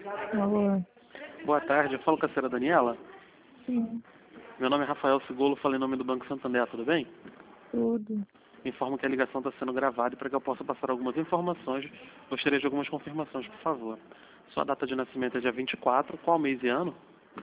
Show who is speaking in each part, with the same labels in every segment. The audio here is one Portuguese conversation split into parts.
Speaker 1: Alô?
Speaker 2: Boa tarde, eu falo com a senhora Daniela.
Speaker 1: Sim,
Speaker 2: Meu nome é Rafael Sigolo, falei em nome do Banco Santander, tudo bem?
Speaker 1: tudo.
Speaker 2: Informo que a ligação está sendo gravada e para que eu possa passar algumas informações, gostaria de algumas confirmações, por favor. Sua data de nascimento é dia 24, qual mês e ano?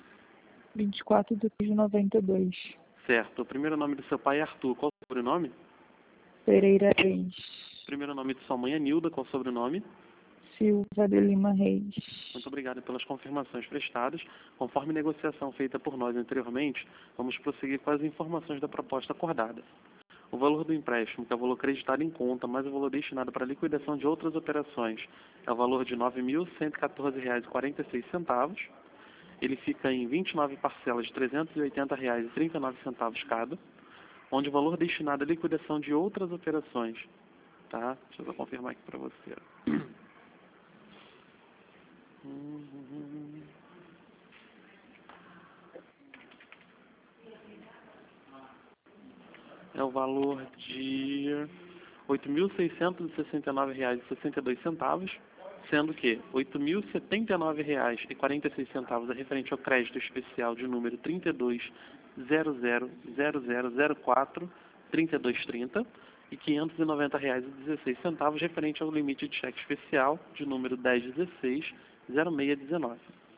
Speaker 1: 24/3/92.
Speaker 2: Certo. O primeiro nome do seu pai é Arthur, qual o sobrenome?
Speaker 1: Pereira Reis.
Speaker 2: O primeiro nome de sua mãe é Nilda, qual o sobrenome?
Speaker 1: Silva de Lima Reis.
Speaker 2: Muito obrigado pelas confirmações prestadas. Conforme negociação feita por nós anteriormente, vamos prosseguir com as informações da proposta acordada. O valor do empréstimo, que é o valor creditado em conta, mais o valor destinado para a liquidação de outras operações, é o valor de R$ 9.114,46. Ele fica em 29 parcelas de R$ 380,39 cada, onde o valor destinado à liquidação de outras operações, tá? Deixa eu só confirmar aqui para você. É o valor de R$ 8.669,62, sendo que R$ 8.079,46 é referente ao crédito especial de número 32.000004.3230 e R$ 590,16 referente ao limite de cheque especial de número 1016.0619.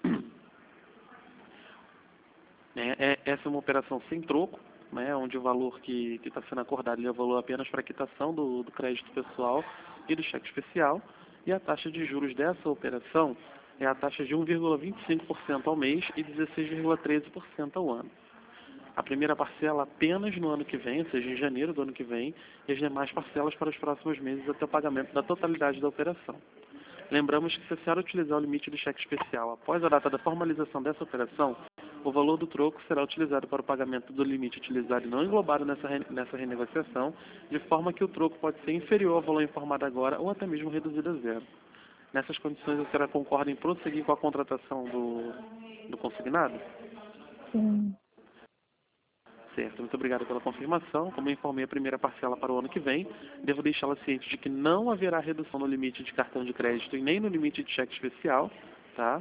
Speaker 2: Essa é uma operação sem troco, né, onde o valor que está sendo acordado é o valor apenas para a quitação do crédito pessoal e do cheque especial, e a taxa de juros dessa operação é a taxa de 1,25% ao mês e 16,13% ao ano. A primeira parcela apenas no ano que vem, ou seja, em janeiro do ano que vem, e as demais parcelas para os próximos meses até o pagamento da totalidade da operação. Lembramos que se a senhora utilizar o limite do cheque especial após a data da formalização dessa operação, o valor do troco será utilizado para o pagamento do limite utilizado e não englobado nessa renegociação, de forma que o troco pode ser inferior ao valor informado agora ou até mesmo reduzido a zero. Nessas condições, a senhora concorda em prosseguir com a contratação do consignado?
Speaker 1: Sim.
Speaker 2: Certo, muito obrigado pela confirmação. Como eu informei a primeira parcela para o ano que vem, devo deixá-la ciente de que não haverá redução no limite de cartão de crédito e nem no limite de cheque especial, tá?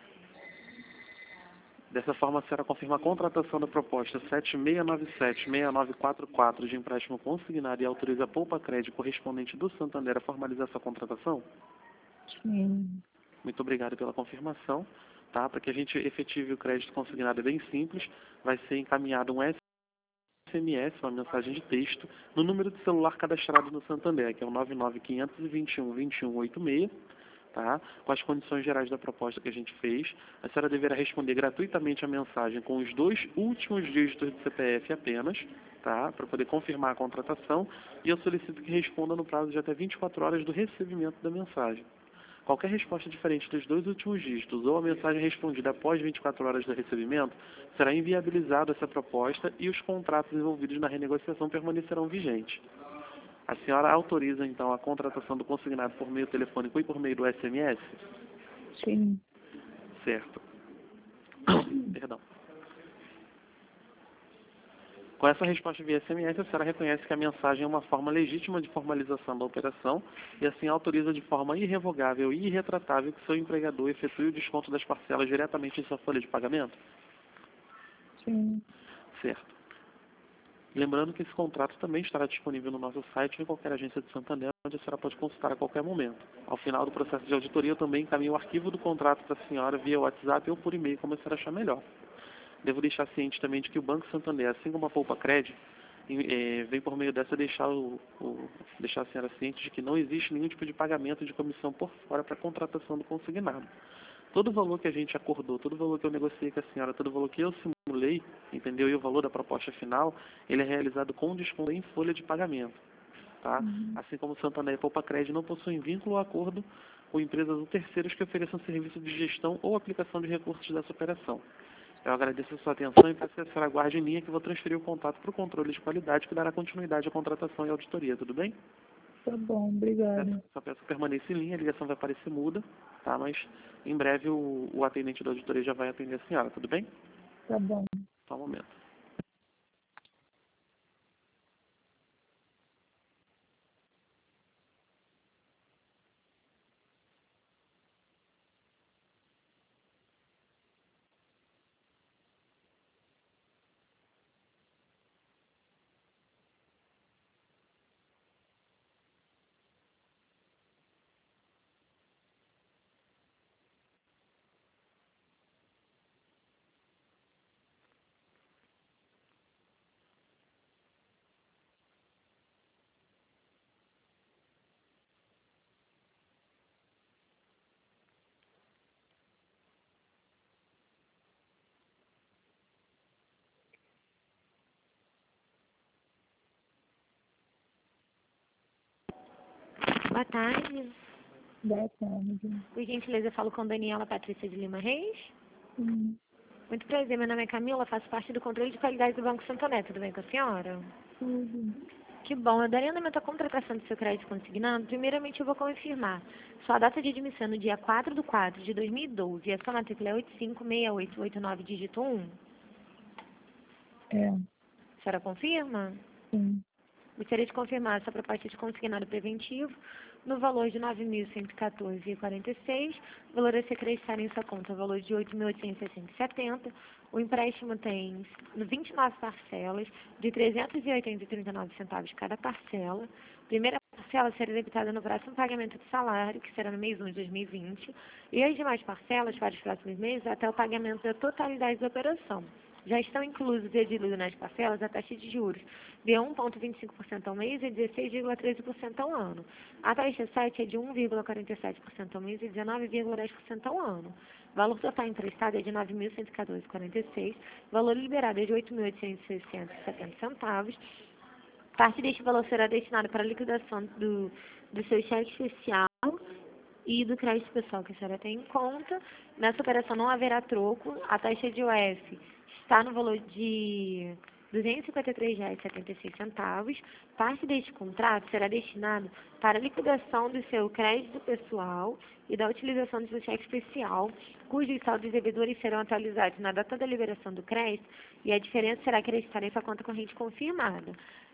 Speaker 2: Dessa forma, a senhora confirma a contratação da proposta 7697-6944 de empréstimo consignado e autoriza a Poupa Crédito correspondente do Santander a formalizar sua contratação?
Speaker 1: Sim.
Speaker 2: Muito obrigado pela confirmação. Tá? Para que a gente efetive o crédito consignado é bem simples, vai ser encaminhado um SMS, uma mensagem de texto, no número de celular cadastrado no Santander, que é o 99521-2186, tá? Com as condições gerais da proposta que a gente fez. A senhora deverá responder gratuitamente a mensagem com os 2 últimos dígitos do CPF apenas, tá? Para poder confirmar a contratação, e eu solicito que responda no prazo de até 24 horas do recebimento da mensagem. Qualquer resposta diferente dos 2 últimos dígitos ou a mensagem respondida após 24 horas do recebimento, será inviabilizada essa proposta e os contratos envolvidos na renegociação permanecerão vigentes. A senhora autoriza, então, a contratação do consignado por meio telefônico e por meio do SMS?
Speaker 1: Sim.
Speaker 2: Certo. Perdão. Com essa resposta via SMS, a senhora reconhece que a mensagem é uma forma legítima de formalização da operação e assim autoriza de forma irrevogável e irretratável que seu empregador efetue o desconto das parcelas diretamente em sua folha de pagamento?
Speaker 1: Sim.
Speaker 2: Certo. Lembrando que esse contrato também estará disponível no nosso site ou em qualquer agência de Santander, onde a senhora pode consultar a qualquer momento. Ao final do processo de auditoria, eu também encaminho o arquivo do contrato para a senhora via WhatsApp ou por e-mail, como a senhora achar melhor. Devo deixar ciente também de que o Banco Santander, assim como a Poupa Cred, vem por meio dessa deixar a senhora ciente de que não existe nenhum tipo de pagamento de comissão por fora para a contratação do consignado. Todo o valor que a gente acordou, todo o valor que eu negociei com a senhora, todo o valor que eu simulei, entendeu? E o valor da proposta final, ele é realizado com desconto em folha de pagamento, tá? Assim como o Santander e a Poupa Cred não possuem vínculo ou acordo com empresas ou terceiros que ofereçam serviço de gestão ou aplicação de recursos dessa operação. Eu agradeço a sua atenção e peço que a senhora aguarde em linha que eu vou transferir o contato para o controle de qualidade que dará continuidade à contratação e auditoria, tudo bem?
Speaker 1: Tá bom, obrigada.
Speaker 2: Só peço que permaneça em linha, a ligação vai parecer muda, tá? Mas em breve o atendente da auditoria já vai atender a senhora, tudo bem?
Speaker 1: Tá bom.
Speaker 2: Só um momento.
Speaker 3: Boa tarde.
Speaker 1: Boa tarde.
Speaker 3: Por gentileza, eu falo com Daniela Patrícia de Lima Reis.
Speaker 1: Sim,
Speaker 3: Muito prazer, meu nome é Camila, faço parte do controle de qualidade do Banco Santander. Tudo bem com a senhora?
Speaker 1: tudo.
Speaker 3: Que bom. Eu darei andamento à contratação do seu crédito consignado. Primeiramente, eu vou confirmar. Sua data de admissão é no dia 4/4/2012 e a sua matrícula é 856889, dígito 1.
Speaker 1: É,
Speaker 3: A senhora confirma?
Speaker 1: sim,
Speaker 3: Gostaria de confirmar essa proposta de consignado preventivo no valor de R$ 9.114,46. O valor a ser creditado em sua conta, o valor de R$ 8.860,70. O empréstimo tem 29 parcelas de R$ 380,39 cada parcela. Primeira parcela será debitada no próximo pagamento do salário, que será no mês 1 de 2020, e as demais parcelas para os próximos meses até o pagamento da totalidade da operação. Já estão inclusos e diluídos nas parcelas a taxa de juros de 1,25% ao mês e 16,13% ao ano. A taxa 7 é de 1,47% ao mês e 19,10% ao ano. O valor total emprestado é de R$ 9.114,46. O valor liberado é de R$ 8.860,70. Parte deste valor será destinado para a liquidação do seu cheque especial e do crédito pessoal que a senhora tem em conta. Nessa operação não haverá troco. A taxa de UF está no valor de R$ 253,76. Parte deste contrato será destinado para a liquidação do seu crédito pessoal e da utilização do seu cheque especial, cujos saldos devedores serão atualizados na data da liberação do crédito e a diferença será acreditada em sua conta corrente confirmada.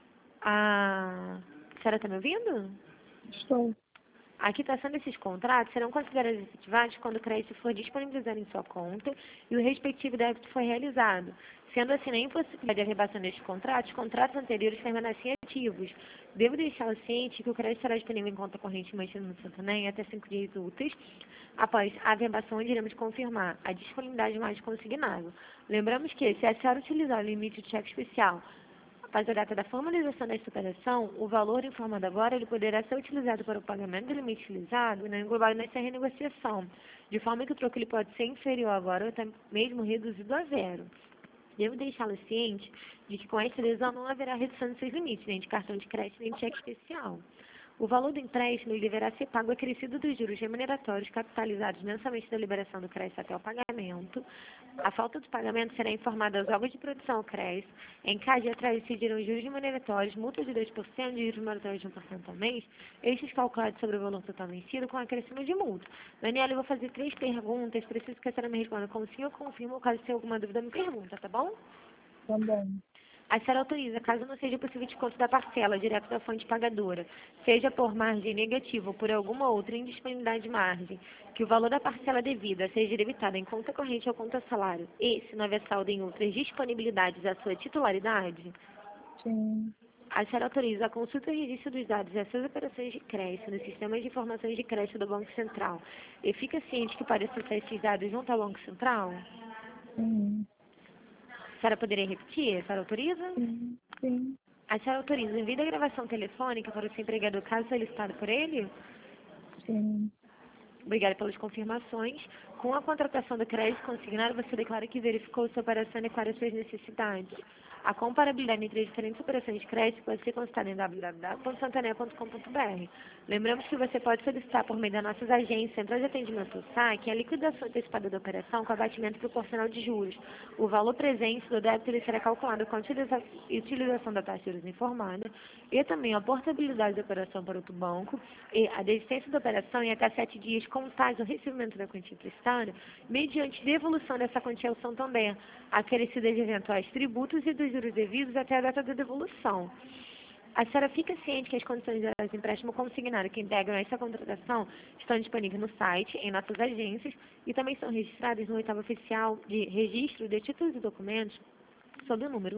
Speaker 3: A senhora está me ouvindo?
Speaker 1: estou.
Speaker 3: A quitação desses contratos serão considerados efetivados quando o crédito for disponibilizado em sua conta e o respectivo débito for realizado. Sendo assim, na impossibilidade de arrebação destes contratos, os contratos anteriores permanecem ativos. Devo deixá-lo ciente que o crédito será disponível em conta corrente mantida no Santander em até 5 dias úteis. Após a averbação, iremos confirmar a disponibilidade mais consignada. Lembramos que, se a senhora utilizar o limite de cheque especial após a data da formalização desta operação, o valor informado agora ele poderá ser utilizado para o pagamento do limite utilizado e não englobado nessa renegociação, de forma que o troco ele pode ser inferior agora ou até mesmo reduzido a zero. Devo deixá-lo ciente de que com esta adesão não haverá redução dos seus limites, nem de cartão de crédito, nem de cheque especial. O valor do empréstimo ele deverá ser pago acrescido dos juros remuneratórios capitalizados mensalmente da liberação do crédito até o pagamento. A falta do pagamento será informada aos órgãos de produção ao crédito. Em caso de atraso, incidirão juros remuneratórios, multa de 2% e juros remuneratórios de 1% ao mês, estes calculados sobre o valor total vencido com acréscimo de multa. Daniela, eu vou fazer 3 perguntas, preciso que a senhora me responda com sim ou confirma, ou caso tenha alguma dúvida, me pergunta, tá bom?
Speaker 1: Tá bom.
Speaker 3: A senhora autoriza, caso não seja possível desconto da parcela direto da fonte pagadora, seja por margem negativa ou por alguma outra indisponibilidade de margem, que o valor da parcela devida seja debitado em conta corrente ou conta salário e, se não houver saldo em outras disponibilidades à sua titularidade,
Speaker 1: Sim,
Speaker 3: a senhora autoriza a consulta e registro dos dados das suas operações de crédito no sistema de informações de crédito do Banco Central e fica ciente que pode acessar esses dados junto ao Banco Central?
Speaker 1: sim,
Speaker 3: A senhora poderia repetir? A senhora autoriza?
Speaker 1: sim, sim,
Speaker 3: A senhora autoriza o envio da gravação telefônica para o seu empregador caso solicitado por ele?
Speaker 1: sim,
Speaker 3: Obrigada pelas confirmações. Com a contratação do crédito consignado, você declara que verificou sua operação e declara suas necessidades. A comparabilidade entre as diferentes operações de crédito pode ser consultada em www.santander.com.br. Lembramos que você pode solicitar por meio das nossas agências, centrais de atendimento ou saque, a liquidação antecipada da operação com abatimento proporcional de juros. O valor presente do débito ele será calculado com a utilização da taxa de juros informada e também a portabilidade da operação para outro banco e a desistência da operação em até 7 dias contados do recebimento da quantia emprestada, mediante devolução dessa quantia ao Santander, acrescida de eventuais tributos e dos juros devidos até a data da devolução. A senhora fica ciente que as condições gerais do empréstimo consignado que integram essa contratação estão disponíveis no site, em nossas agências, e também são registradas no oitavo oficial de registro de títulos e documentos sob o número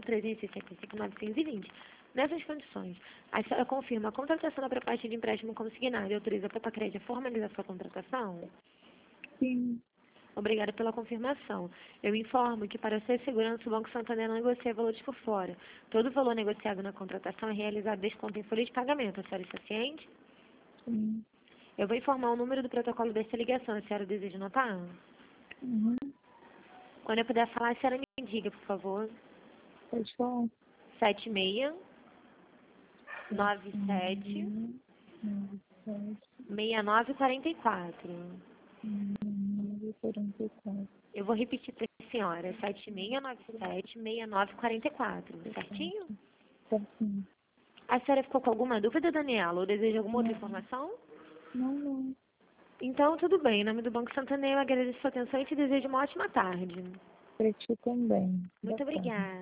Speaker 3: 1.365.920. Nessas condições, a senhora confirma a contratação da proposta de empréstimo consignado e autoriza a Papacred a formalizar sua contratação?
Speaker 1: sim,
Speaker 3: Obrigada pela confirmação. Eu informo que, para sua segurança, o Banco Santander não negocia valores por fora. Todo valor negociado na contratação é realizado desconto em folha de pagamento. A senhora está ciente?
Speaker 1: sim.
Speaker 3: Eu vou informar o número do protocolo dessa ligação. A senhora deseja notar?
Speaker 1: Uhum.
Speaker 3: Quando eu puder falar, a senhora me diga, por favor.
Speaker 1: Pode falar.
Speaker 3: 76 97
Speaker 1: Uhum.
Speaker 3: 6944.
Speaker 1: 944.
Speaker 3: Eu vou repetir para a senhora, 7697-6944, certinho?
Speaker 1: Certinho.
Speaker 3: A senhora ficou com alguma dúvida, Daniela, ou deseja alguma outra informação?
Speaker 1: Não.
Speaker 3: Então, tudo bem. Em nome do Banco Santander, eu agradeço a sua atenção e te desejo uma ótima tarde.
Speaker 1: Para ti também.
Speaker 3: Muito
Speaker 1: Boa tarde.
Speaker 3: obrigada.